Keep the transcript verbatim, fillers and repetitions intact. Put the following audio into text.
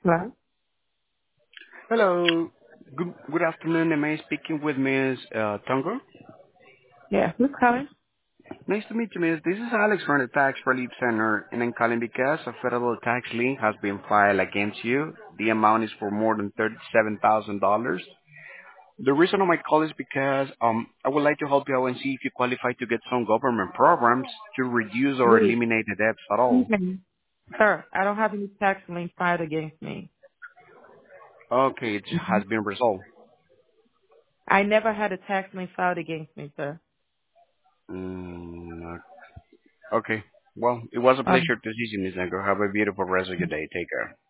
Hello? Hello. Good good afternoon. Am I speaking with Miss uh, Tongo? Yeah, who's calling? Nice to meet you, Miss. This is Alex from the Tax Relief Center, and I'm calling because a federal tax lien has been filed against you. The amount is for more than thirty-seven thousand dollars. The reason of my call is because um I would like to help you out and see if you qualify to get some government programs to reduce or Wait, eliminate the debts at all. excuse me. Sir, I don't have any tax lien filed against me. Okay, it hmm has been resolved. I never had a tax lien filed against me, sir. Mm, okay. Well, it was a Um, pleasure to see you, Miss Negro. Have a beautiful rest of your day. Take care.